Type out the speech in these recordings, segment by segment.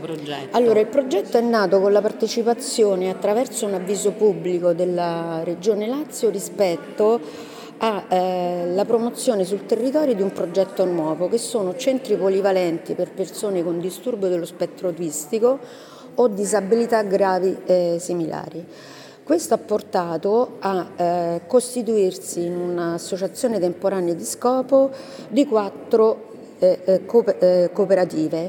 progetto? Allora, il progetto è nato con la partecipazione attraverso un avviso pubblico della Regione Lazio rispetto alla promozione sul territorio di un progetto nuovo, che sono centri polivalenti per persone con disturbo dello spettro autistico o disabilità gravi similari. Questo ha portato a costituirsi in un'associazione temporanea di scopo di 4 cooperative,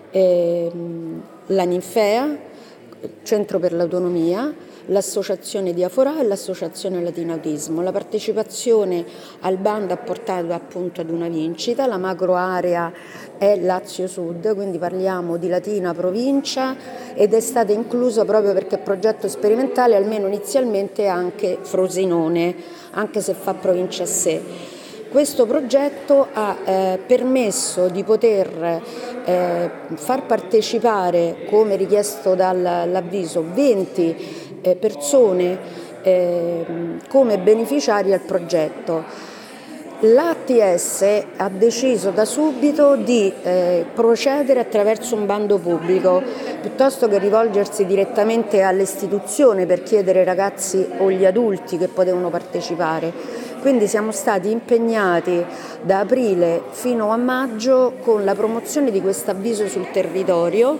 la Ninfea, Centro per l'Autonomia, l'associazione Diaforà e l'associazione Latina Autismo. La partecipazione al bando ha portato appunto ad una vincita, la macro area è Lazio Sud, quindi parliamo di Latina provincia, ed è stata inclusa proprio perché è progetto sperimentale, almeno inizialmente anche Frosinone, anche se fa provincia a sé. Questo progetto ha permesso di poter far partecipare, come richiesto dall'avviso, 20 persone come beneficiari al progetto. L'ATS ha deciso da subito di procedere attraverso un bando pubblico, piuttosto che rivolgersi direttamente all'istituzione per chiedere ai ragazzi o gli adulti che potevano partecipare. Quindi siamo stati impegnati da aprile fino a maggio con la promozione di questo avviso sul territorio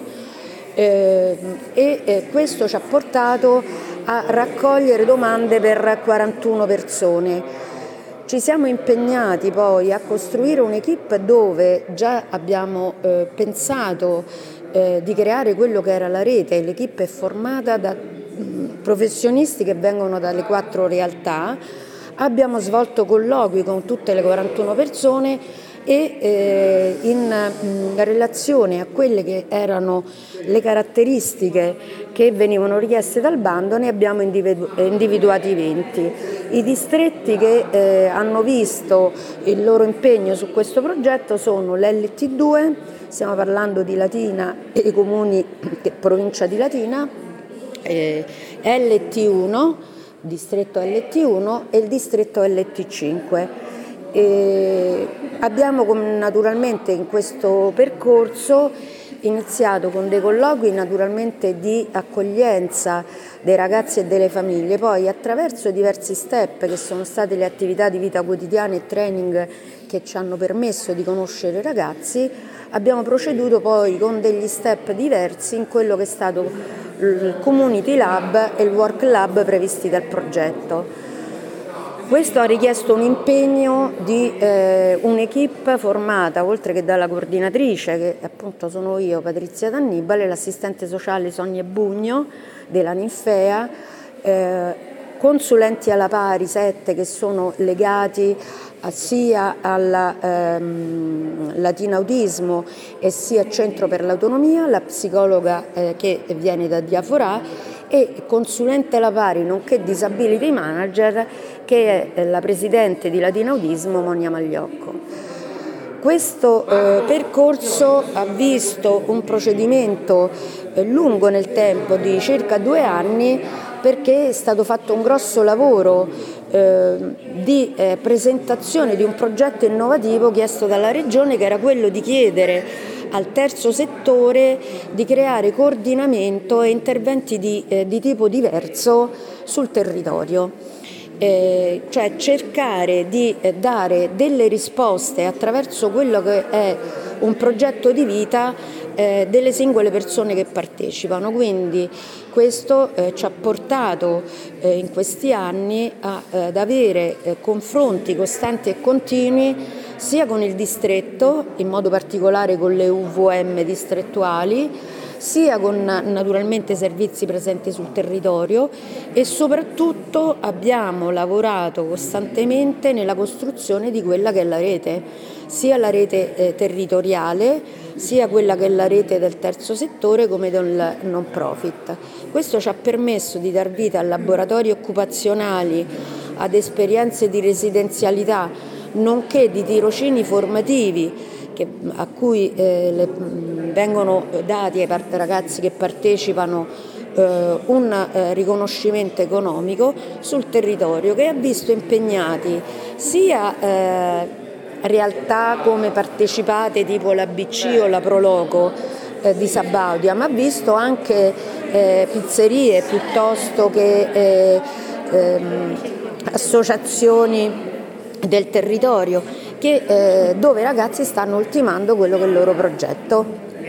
e questo ci ha portato a raccogliere domande per 41 persone. Ci siamo impegnati poi a costruire un'equipe dove già abbiamo pensato di creare quello che era la rete. L'equipe è formata da professionisti che vengono dalle 4 realtà. Abbiamo svolto colloqui con tutte le 41 persone e in relazione a quelle che erano le caratteristiche che venivano richieste dal bando ne abbiamo individuati 20. I distretti che hanno visto il loro impegno su questo progetto sono l'LT2, stiamo parlando di Latina e i comuni provincia di Latina, LT1, distretto LT1 e il distretto LT5. Abbiamo naturalmente in questo percorso iniziato con dei colloqui naturalmente di accoglienza dei ragazzi e delle famiglie, poi attraverso diversi step che sono state le attività di vita quotidiana e training che ci hanno permesso di conoscere i ragazzi, abbiamo proceduto poi con degli step diversi in quello che è stato il Community Lab e il Work Lab previsti dal progetto. Questo ha richiesto un impegno di un'equipe formata, oltre che dalla coordinatrice, che appunto sono io, Patrizia D'Annibale, l'assistente sociale Sonia Bugno della Ninfea, consulenti alla pari 7 che sono legati sia alla Latina Autismo e sia al Centro per l'Autonomia, la psicologa che viene da Diaforà e consulente alla pari nonché disability manager che è la presidente di Latina Autismo Monia Magliocco. Questo percorso ha visto un procedimento lungo nel tempo di circa 2 anni perché è stato fatto un grosso lavoro di presentazione di un progetto innovativo chiesto dalla Regione, che era quello di chiedere al terzo settore di creare coordinamento e interventi di tipo diverso sul territorio. Cioè cercare di dare delle risposte attraverso quello che è un progetto di vita delle singole persone che partecipano. Quindi questo ci ha portato in questi anni ad avere confronti costanti e continui sia con il distretto, in modo particolare con le UVM distrettuali, sia con naturalmente servizi presenti sul territorio e soprattutto abbiamo lavorato costantemente nella costruzione di quella che è la rete, sia la rete territoriale, sia quella che è la rete del terzo settore come del non profit. Questo ci ha permesso di dar vita a laboratori occupazionali, ad esperienze di residenzialità, nonché di tirocini formativi a cui vengono dati ai ragazzi che partecipano un riconoscimento economico sul territorio, che ha visto impegnati sia realtà come partecipate tipo la BC o la Proloco, di Sabaudia, ma ha visto anche pizzerie piuttosto che associazioni del territorio dove i ragazzi stanno ultimando quello che è il loro progetto.